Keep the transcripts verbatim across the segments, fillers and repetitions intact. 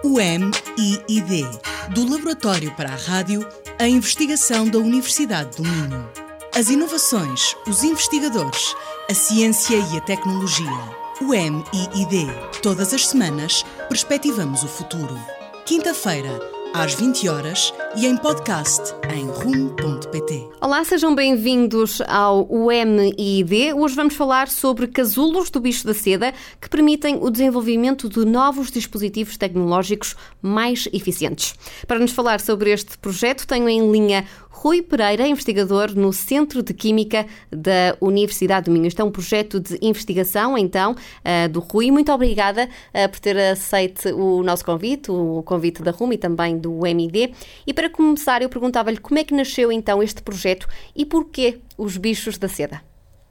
O M I I D, do Laboratório para a Rádio, a investigação da Universidade do Minho. As inovações, os investigadores, a ciência e a tecnologia. O M I I D. Todas as semanas, perspectivamos o futuro. Quinta-feira, às vinte horas e em podcast em rumo ponto pt. Olá, sejam bem-vindos ao U M I I D. Hoje vamos falar sobre casulos do bicho da seda que permitem o desenvolvimento de novos dispositivos tecnológicos mais eficientes. Para nos falar sobre este projeto, tenho em linha Rui Pereira, investigador no Centro de Química da Universidade do Minho. Este é um projeto de investigação, então, do Rui. Muito obrigada por ter aceito o nosso convite, o convite da R U M e também do U M I I D. E para começar, eu perguntava-lhe como é que nasceu então este projeto e porquê os bichos da seda?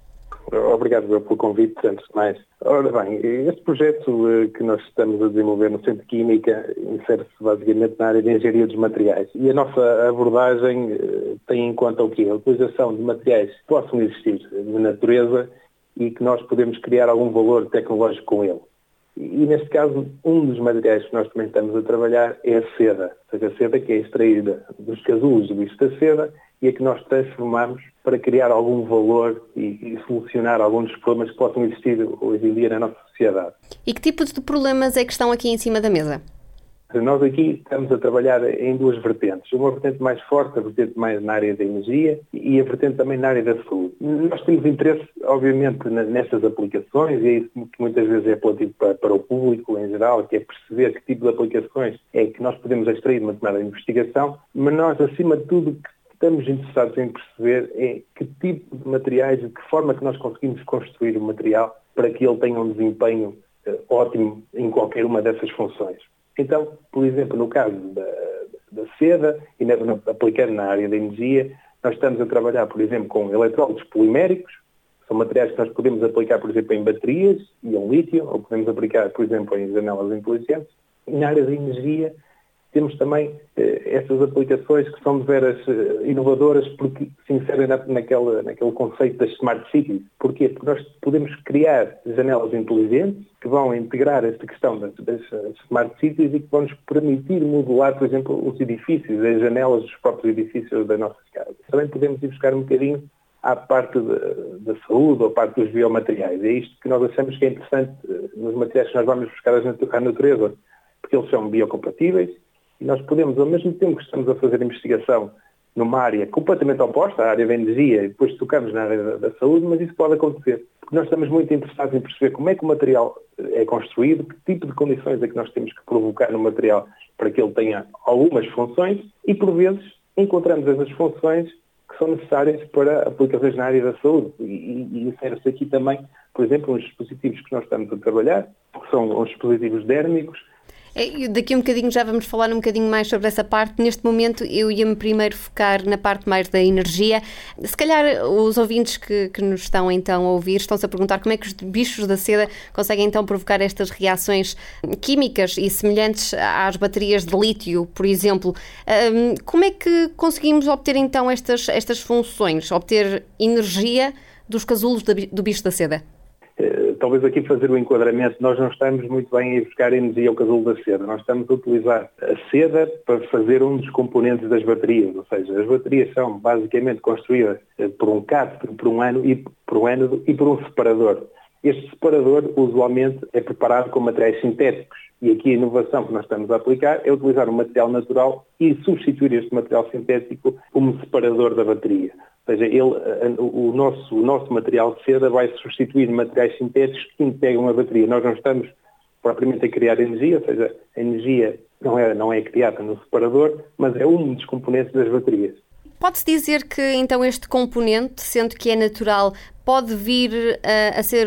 Obrigado pelo convite, antes de mais. Ora bem, este projeto que nós estamos a desenvolver no Centro de Química insere-se basicamente na área de engenharia dos materiais. E a nossa abordagem tem em conta o quê? A utilização de materiais que possam existir na natureza e que nós podemos criar algum valor tecnológico com ele. E neste caso, um dos materiais que nós também estamos a trabalhar é a seda. Ou seja, a seda que é extraída dos casulos do bicho da seda e a que nós transformamos para criar algum valor e, e solucionar alguns dos problemas que possam existir hoje em dia na nossa sociedade. E que tipo de problemas é que estão aqui em cima da mesa? Nós aqui estamos a trabalhar em duas vertentes. Uma vertente mais forte, a vertente mais na área da energia e a vertente também na área da saúde. Nós temos interesse, obviamente, nestas aplicações e é isso que muitas vezes é apelativo para, para o público em geral, que é perceber que tipo de aplicações é que nós podemos extrair de uma determinada investigação, mas nós, acima de tudo, que estamos interessados em perceber é que tipo de materiais, de que forma que nós conseguimos construir o material para que ele tenha um desempenho uh, ótimo em qualquer uma dessas funções. Então, por exemplo, no caso da, da seda, e na, aplicando na área da energia, nós estamos a trabalhar, por exemplo, com eletrólitos poliméricos, são materiais que nós podemos aplicar, por exemplo, em baterias e em lítio, ou podemos aplicar, por exemplo, em janelas inteligentes. E na área da energia, temos também eh, essas aplicações que são de veras eh, inovadoras porque se inserem na, naquela, naquele conceito das Smart Cities. Porquê? Porque nós podemos criar janelas inteligentes que vão integrar esta questão das, das Smart Cities e que vão nos permitir modular, por exemplo, os edifícios, as janelas dos próprios edifícios das nossas casas. Também podemos ir buscar um bocadinho à parte da, da saúde ou à parte dos biomateriais. É isto que nós achamos que é interessante eh, nos materiais que nós vamos buscar à natureza, porque eles são biocompatíveis. E nós podemos, ao mesmo tempo que estamos a fazer investigação numa área completamente oposta, a área da energia, e depois tocamos na área da, da saúde, mas isso pode acontecer. Porque nós estamos muito interessados em perceber como é que o material é construído, que tipo de condições é que nós temos que provocar no material para que ele tenha algumas funções e, por vezes, encontramos essas funções que são necessárias para aplicações na área da saúde. E, e, e insere-se aqui também, por exemplo, uns dispositivos que nós estamos a trabalhar, que são os dispositivos dérmicos. É, daqui a um bocadinho já vamos falar um bocadinho mais sobre essa parte. Neste momento eu ia-me primeiro focar na parte mais da energia. Se calhar os ouvintes que, que nos estão então a ouvir estão-se a perguntar como é que os bichos da seda conseguem então provocar estas reações químicas e semelhantes às baterias de lítio, por exemplo. Um, como é que conseguimos obter então estas, estas funções, obter energia dos casulos do bicho da seda? Talvez aqui fazer o enquadramento, nós não estamos muito bem a buscar energia ao casulo da seda, nós estamos a utilizar a seda para fazer um dos componentes das baterias, ou seja, as baterias são basicamente construídas por um cátodo, por um ánodo e por um ánodo e por um separador. Este separador usualmente é preparado com materiais sintéticos e aqui a inovação que nós estamos a aplicar é utilizar um material natural e substituir este material sintético como separador da bateria. Ou seja, ele, o, nosso, o nosso material de seda vai substituir materiais sintéticos que integram a bateria. Nós não estamos propriamente a criar energia, ou seja, a energia não é, não é criada no separador, mas é um dos componentes das baterias. Pode-se dizer que então este componente, sendo que é natural, pode vir uh, a ser,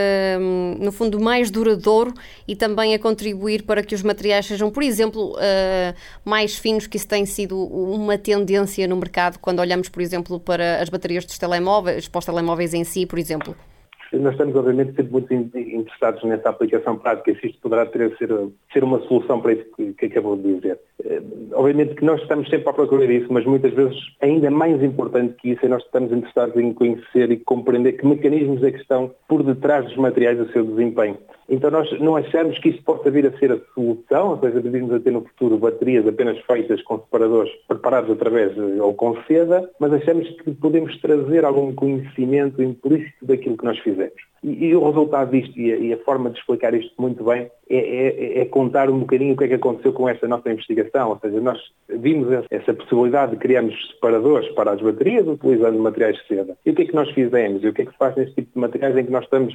uh, no fundo, mais duradouro e também a contribuir para que os materiais sejam, por exemplo, uh, mais finos, que isso tem sido uma tendência no mercado, quando olhamos, por exemplo, para as baterias dos telemóveis, para os telemóveis em si, por exemplo? Nós estamos, obviamente, sempre muito interessados nessa aplicação prática, se isto poderá ter, ser, ser uma solução para isso que, que acabou de dizer. Obviamente que nós estamos sempre à procura disso, mas muitas vezes ainda mais importante que isso é nós estamos interessados em conhecer e compreender que mecanismos é que estão por detrás dos materiais do seu desempenho. Então nós não achamos que isso possa vir a ser a solução, ou seja, devemos a ter no futuro baterias apenas feitas com separadores preparados através de, ou com seda, mas achamos que podemos trazer algum conhecimento implícito daquilo que nós fizemos. E, e o resultado disto, e a, e a forma de explicar isto muito bem, é, é, é contar um bocadinho o que é que aconteceu com esta nossa investigação, ou seja, nós vimos essa possibilidade de criarmos separadores para as baterias utilizando materiais de seda. E o que é que nós fizemos? E o que é que se faz neste tipo de materiais em que nós estamos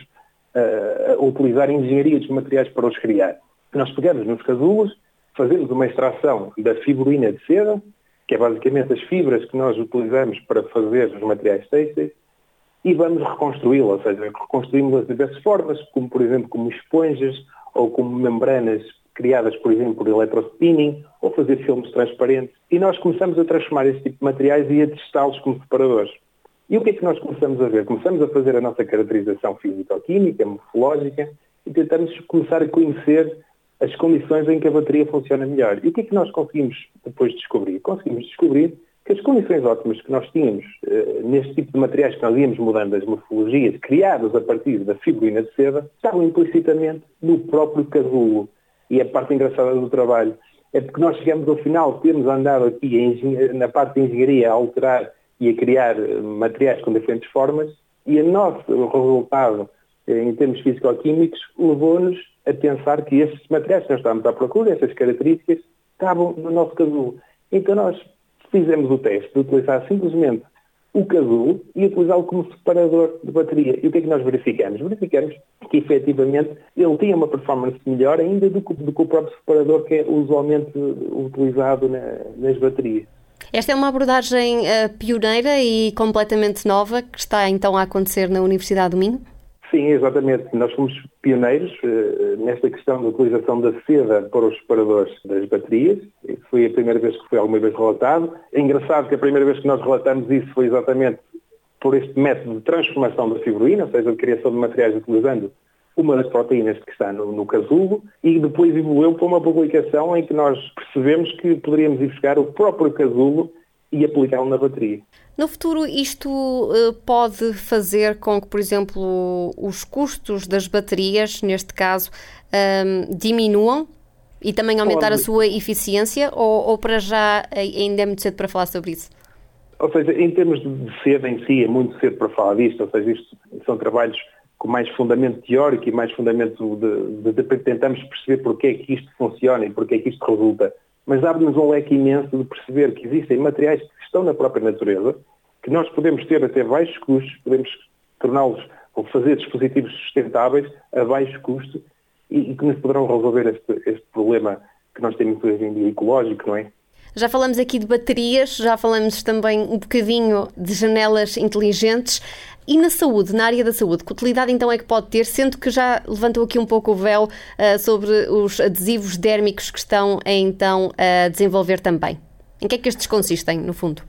uh, a utilizar a engenharia dos materiais para os criar? Nós pegamos nos casulos, fazemos uma extração da fibrina de seda, que é basicamente as fibras que nós utilizamos para fazer os materiais têxteis, e vamos reconstruí-la, ou seja, reconstruímos-las de diversas formas, como por exemplo como esponjas, ou como membranas criadas, por exemplo, por eletrospinning, ou fazer filmes transparentes. E nós começamos a transformar esse tipo de materiais e a testá-los como separadores. E o que é que nós começamos a ver? Começamos a fazer a nossa caracterização físico-química, morfológica, e tentamos começar a conhecer as condições em que a bateria funciona melhor. E o que é que nós conseguimos depois descobrir? Conseguimos descobrir que as condições ótimas que nós tínhamos uh, neste tipo de materiais que nós íamos mudando as morfologias, criadas a partir da fibrina de seda, estavam implicitamente no próprio casulo. E a parte engraçada do trabalho é porque nós chegamos ao final, temos andado aqui na parte de engenharia a alterar e a criar materiais com diferentes formas, e o nosso resultado em termos físico-químicos levou-nos a pensar que estes materiais que nós estávamos à procura, essas características, estavam no nosso casulo. Então nós fizemos o teste de utilizar simplesmente o casulo e utilizá-lo como separador de bateria. E o que é que nós verificamos? Verificamos que, efetivamente, ele tinha uma performance melhor ainda do que, do que o próprio separador que é usualmente utilizado na, nas baterias. Esta é uma abordagem uh, pioneira e completamente nova que está então a acontecer na Universidade do Minho? Sim, exatamente. Nós fomos pioneiros uh, nesta questão da utilização da seda para os separadores das baterias. Isso foi a primeira vez que foi alguma vez relatado. É engraçado que a primeira vez que nós relatamos isso foi exatamente por este método de transformação da fibrina, ou seja, de criação de materiais utilizando uma das proteínas que está no, no casulo, e depois evoluiu para uma publicação em que nós percebemos que poderíamos ir buscar o próprio casulo e aplicá-lo na bateria. No futuro, isto uh, pode fazer com que, por exemplo, os custos das baterias, neste caso, um, diminuam e também aumentar pode. a sua eficiência, ou, ou para já ainda é muito cedo para falar sobre isso? Ou seja, em termos de cedo em si, é muito cedo para falar disto, ou seja, isto são trabalhos com mais fundamento teórico e mais fundamento de, de, de tentamos perceber porque é que isto funciona e porque é que isto resulta. Mas abre-nos um leque imenso de perceber que existem materiais que estão na própria natureza, que nós podemos ter até baixos custos, podemos torná-los ou fazer dispositivos sustentáveis a baixo custo e, e que nos poderão resolver este, este problema que nós temos hoje em dia ecológico, não é? Já falamos aqui de baterias, já falamos também um bocadinho de janelas inteligentes. E na saúde, na área da saúde, que utilidade então é que pode ter, sendo que já levantou aqui um pouco o véu uh, sobre os adesivos dérmicos que estão a, então a desenvolver também? Em que é que estes consistem, no fundo?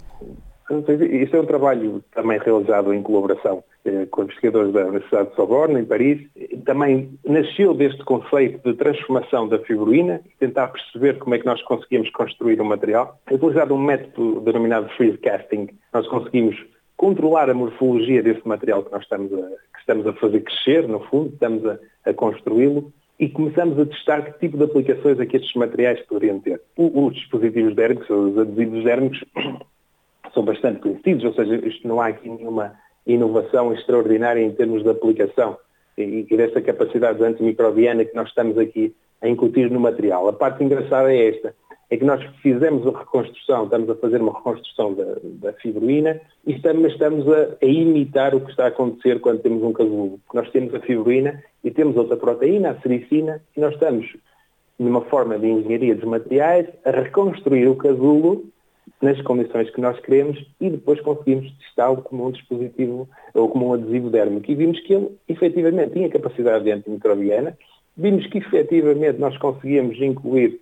Isto é um trabalho também realizado em colaboração eh, com investigadores da Universidade de Sorbonne, em Paris. Também nasceu deste conceito de transformação da fibrina, tentar perceber como é que nós conseguimos construir um material. Utilizado um método denominado freeze casting, nós conseguimos controlar a morfologia desse material que nós estamos a, que estamos a fazer crescer, no fundo, estamos a, a construí-lo, e começamos a testar que tipo de aplicações é que estes materiais poderiam ter. O, os dispositivos dérmicos, os adesivos dérmicos, são bastante conhecidos, ou seja, isto não há aqui nenhuma inovação extraordinária em termos de aplicação e, e desta capacidade antimicrobiana que nós estamos aqui a incutir no material. A parte engraçada é esta, é que nós fizemos a reconstrução, estamos a fazer uma reconstrução da, da fibrina e estamos, estamos a, a imitar o que está a acontecer quando temos um casulo. Nós temos a fibrina e temos outra proteína, a sericina, e nós estamos, numa forma de engenharia dos materiais, a reconstruir o casulo nas condições que nós queremos e depois conseguimos testá-lo como um dispositivo ou como um adesivo dérmico. E vimos que ele, efetivamente, tinha capacidade antimicrobiana, vimos que, efetivamente, nós conseguíamos incluir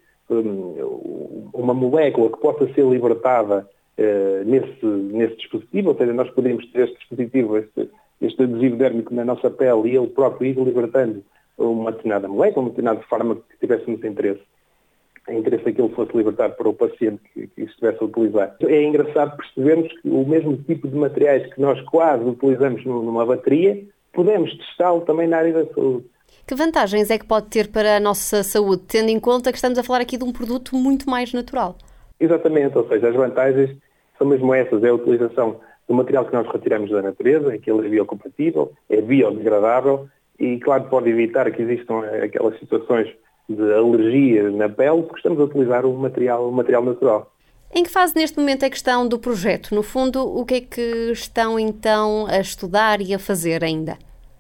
um, uma molécula que possa ser libertada uh, nesse, nesse dispositivo, ou seja, nós podemos ter este dispositivo, este, este adesivo dérmico na nossa pele e ele próprio ir libertando uma determinada molécula, um determinado fármaco que tivéssemos interesse. É interesse que ele fosse libertado para o paciente que, que estivesse a utilizar. É engraçado percebermos que o mesmo tipo de materiais que nós quase utilizamos numa bateria, podemos testá-lo também na área da saúde. Que vantagens é que pode ter para a nossa saúde, tendo em conta que estamos a falar aqui de um produto muito mais natural? Exatamente, ou seja, as vantagens são mesmo essas, é a utilização do material que nós retiramos da natureza, que ele é biocompatível, é biodegradável e, claro, pode evitar que existam aquelas situações de alergia na pele, porque estamos a utilizar o material, o material natural. Em que fase neste momento é que estão do projeto? No fundo, o que é que estão então a estudar e a fazer ainda?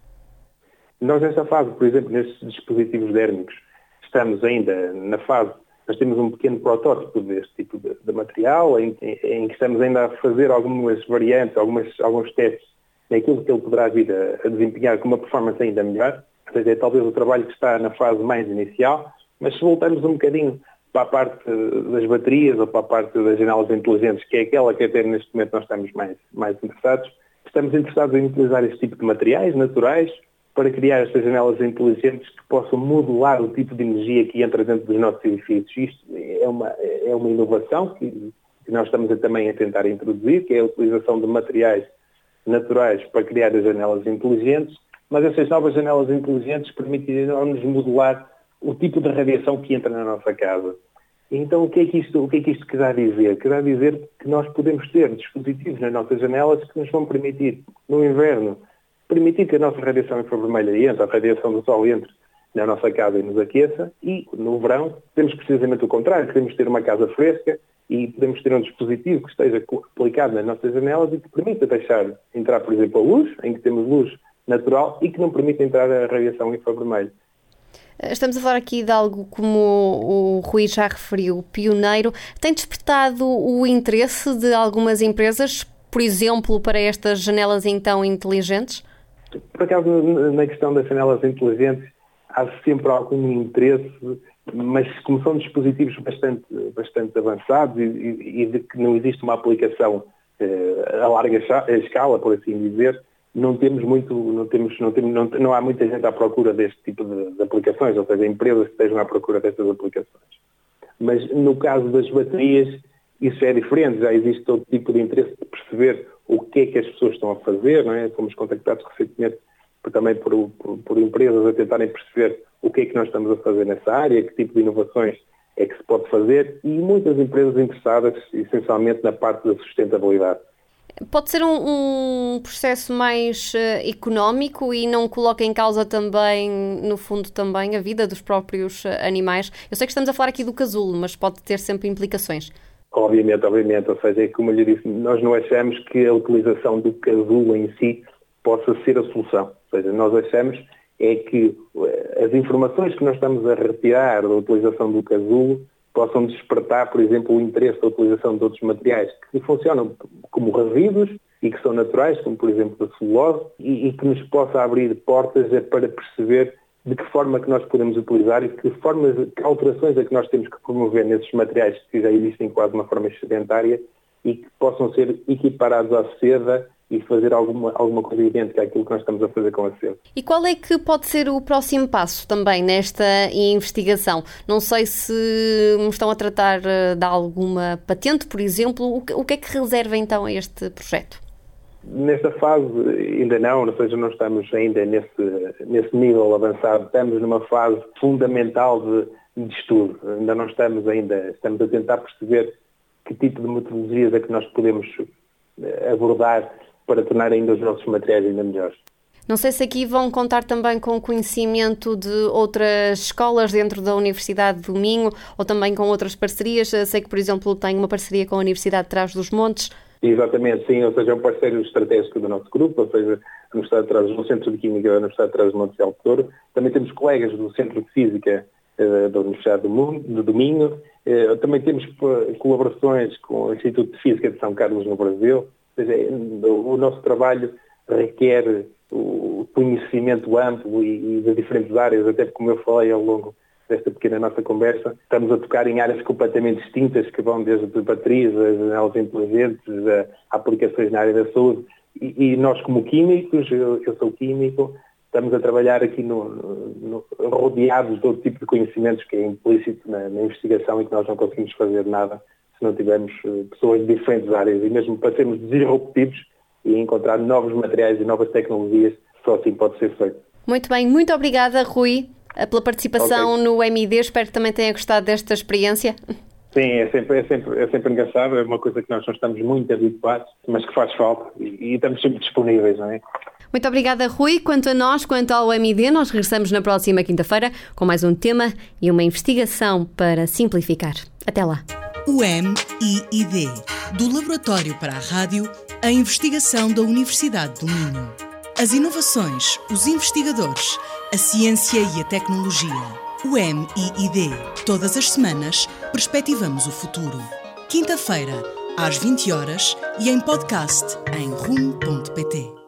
Nós nesta fase, por exemplo, nestes dispositivos dérmicos, estamos ainda na fase, nós temos um pequeno protótipo deste tipo de, de material, em, em que estamos ainda a fazer algumas variantes, algumas, alguns testes naquilo que ele poderá vir a, a desempenhar com uma performance ainda melhor. Ou seja, é talvez o trabalho que está na fase mais inicial, mas se voltarmos um bocadinho para a parte das baterias ou para a parte das janelas inteligentes, que é aquela que até neste momento nós estamos mais, mais interessados, estamos interessados em utilizar este tipo de materiais naturais para criar estas janelas inteligentes que possam modular o tipo de energia que entra dentro dos nossos edifícios. Isto é uma, é uma inovação que, que nós estamos a, também a tentar introduzir, que é a utilização de materiais naturais para criar as janelas inteligentes, mas essas novas janelas inteligentes permitirão-nos modular o tipo de radiação que entra na nossa casa. Então, o que é que isto, o que é que isto quer dizer? Quer dizer que nós podemos ter dispositivos nas nossas janelas que nos vão permitir, no inverno, permitir que a nossa radiação infravermelha entre, a radiação do sol entre na nossa casa e nos aqueça, e no verão temos precisamente o contrário, queremos ter uma casa fresca e podemos ter um dispositivo que esteja aplicado nas nossas janelas e que permita deixar entrar, por exemplo, a luz, em que temos luz natural e que não permite entrar a radiação infravermelha. Estamos a falar aqui de algo, como o Rui já referiu, pioneiro. Tem despertado o interesse de algumas empresas, por exemplo, para estas janelas então inteligentes? Por acaso, na questão das janelas inteligentes, há sempre algum interesse, mas como são dispositivos bastante, bastante avançados e, e, e de que não existe uma aplicação eh, a larga escala, por assim dizer, não temos muito, não temos, não temos, não, não há muita gente à procura deste tipo de, de aplicações, ou seja, empresas que estejam à procura destas aplicações. Mas no caso das baterias, isso é diferente, já existe todo tipo de interesse de perceber o que é que as pessoas estão a fazer, não é? Fomos contactados recentemente por, também por, por, por empresas a tentarem perceber o que é que nós estamos a fazer nessa área, que tipo de inovações é que se pode fazer, e muitas empresas interessadas essencialmente na parte da sustentabilidade. Pode ser um, um processo mais uh, económico e não coloca em causa também, no fundo, também a vida dos próprios uh, animais. Eu sei que estamos a falar aqui do casulo, mas pode ter sempre implicações. Obviamente, obviamente. Ou seja, como eu lhe disse, nós não achamos que a utilização do casulo em si possa ser a solução. Ou seja, nós achamos é que as informações que nós estamos a retirar da utilização do casulo possam despertar, por exemplo, o interesse da utilização de outros materiais que funcionam como resíduos e que são naturais, como por exemplo a celulose, e, e que nos possa abrir portas para perceber de que forma que nós podemos utilizar e que formas, que alterações é que nós temos que promover nesses materiais que já existem quase de uma forma sedentária e que possam ser equiparados à seda e fazer alguma, alguma coisa idêntica àquilo que nós estamos a fazer com a seda. E qual é que pode ser o próximo passo também nesta investigação? Não sei se me estão a tratar de alguma patente, por exemplo. O que, o que é que reserva então a este projeto? Nesta fase ainda não, ou seja, não estamos ainda nesse, nesse nível avançado. Estamos numa fase fundamental de, de estudo. Ainda não estamos ainda, estamos a tentar perceber que tipo de metodologias é que nós podemos abordar para tornar ainda os nossos materiais ainda melhores. Não sei se aqui vão contar também com o conhecimento de outras escolas dentro da Universidade do Minho ou também com outras parcerias. Sei que, por exemplo, tem uma parceria com a Universidade de Trás-os-Montes. Exatamente, sim, ou seja, é um parceiro estratégico do nosso grupo, ou seja, a Universidade de Trás, no Centro de Química da Universidade de Trás-os-Montes de Alto Douro. Também temos colegas do Centro de Física eh, da Universidade do, Mundo, do Minho. Eh, também temos colaborações com o Instituto de Física de São Carlos no Brasil. Ou seja, o nosso trabalho requer o conhecimento amplo e, e de diferentes áreas, até como eu falei ao longo desta pequena nossa conversa, estamos a tocar em áreas completamente distintas, que vão desde baterias, as janelas inteligentes, a aplicações na área da saúde. E, e nós, como químicos, eu, eu sou químico, estamos a trabalhar aqui no, no, rodeados de todo tipo de conhecimentos que é implícito na, na investigação e que nós não conseguimos fazer nada se não tivermos pessoas de diferentes áreas, e mesmo para sermos disruptivos e encontrar novos materiais e novas tecnologias, só assim pode ser feito. Muito bem, muito obrigada, Rui, pela participação okay. no M I D. Espero que também tenha gostado desta experiência. Sim, é sempre, é, sempre, é sempre engraçado, é uma coisa que nós não estamos muito habituados, mas que faz falta e, e estamos sempre disponíveis, não é? Muito obrigada, Rui. Quanto a nós, quanto ao M I D, nós regressamos na próxima quinta-feira com mais um tema e uma investigação para simplificar. Até lá. O M I D, do Laboratório para a Rádio, a investigação da Universidade do Minho. As inovações, os investigadores, a ciência e a tecnologia. O M I D. Todas as semanas, perspectivamos o futuro. Quinta-feira, às vinte horas e em podcast em rumo ponto pt.